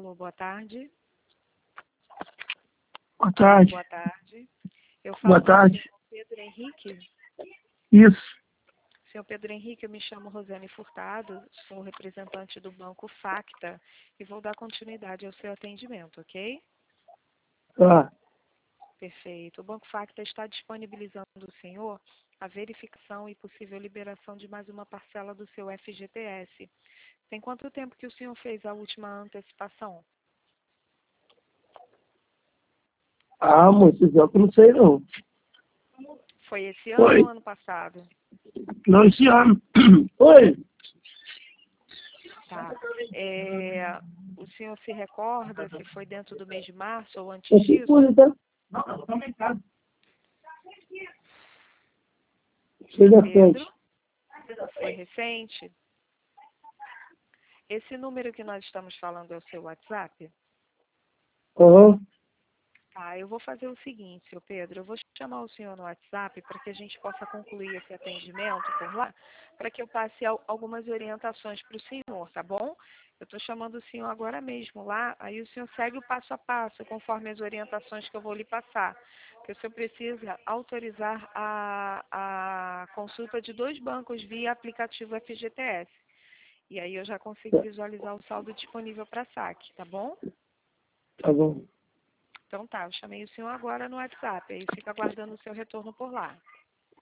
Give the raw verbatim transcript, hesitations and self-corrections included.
Alô, boa tarde. Boa tarde. Boa tarde. Eu falo Boa tarde. com o senhor Pedro Henrique. Isso. Senhor Pedro Henrique, eu me chamo Rosane Furtado, sou representante do Banco Facta e vou dar continuidade ao seu atendimento, ok? Tá. Perfeito. O Banco Facta está disponibilizando ao senhor a verificação e possível liberação de mais uma parcela do seu F G T S. Tem quanto tempo que o senhor fez a última antecipação? Ah, moço, eu que não sei não. Foi esse ano Oi. ou ano passado? Não esse ano. Oi. Tá. É, o senhor se recorda se foi dentro do mês de março ou antes Esse disso? coisa, tá? Não, não em casa. Chega Pedro? frente. Foi recente? Esse número que nós estamos falando é o seu WhatsApp? Aham. Tá, eu vou fazer o seguinte, seu Pedro, eu vou chamar o senhor no WhatsApp para que a gente possa concluir esse atendimento por lá, para que eu passe al- algumas orientações para o senhor, tá bom? Eu estou chamando o senhor agora mesmo lá, aí o senhor segue o passo a passo, conforme as orientações que eu vou lhe passar. Porque o senhor precisa autorizar a, a consulta de dois bancos via aplicativo F G T S. E aí eu já consigo visualizar o saldo disponível para saque, tá bom? Tá bom. Então tá, eu chamei o senhor agora no WhatsApp, aí fica aguardando o seu retorno por lá.